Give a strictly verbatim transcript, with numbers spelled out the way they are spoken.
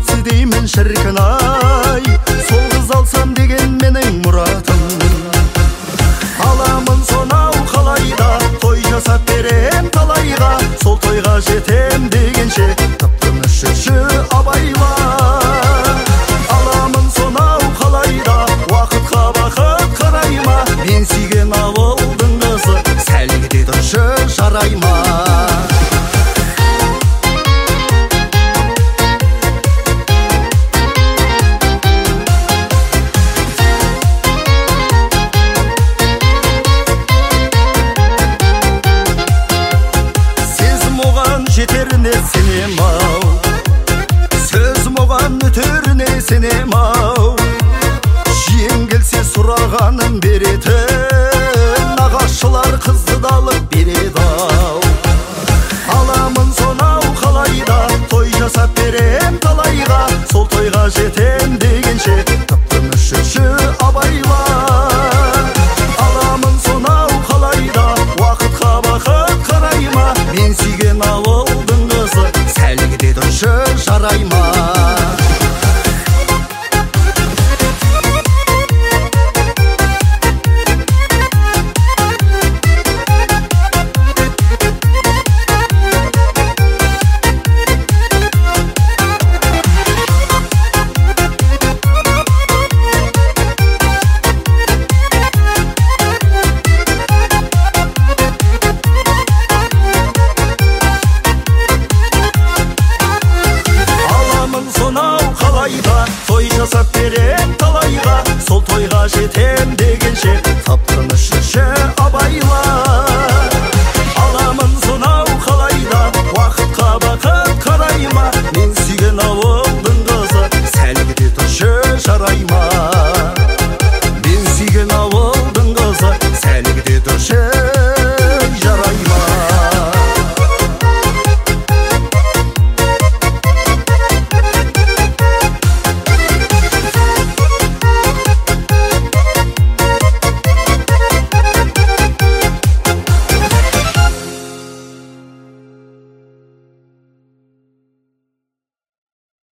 тапсы деймін шіркін ай, сол қыз алсам деген менің мұратым. Аламын сонау қалайда, той жасап берем талайға, сол тойға жетем дегенше тыптың үшінші абайла. Аламын сонау қалайда, уақытқа бақыт қарайма, мен сүйген ауылдың қызы сәлге тұршы жарайма. Жетеріне сенем ау, сөзім оған өтеріне сенем ау, жеңгілсе сұрағанын беретін, нағашылар қызды да алып береді ау. Аламын сонау қалайда, той жасап берем талайға, сол тойға жетем дегенше тыптың үшінші абайла. Аламын сонау қалайда, уақытқа бақыт қарайма, мен сүйген ауылдың қызы сәлге тұршы жарайма. Той жасап берем талайға, сол тойға жетем дегенше таптың үшінші абайла. Аламын сонау қалайда, уақытқа бақыт қарайма, мен сүйген ауылдың қызы сәлге тұршы жарайма.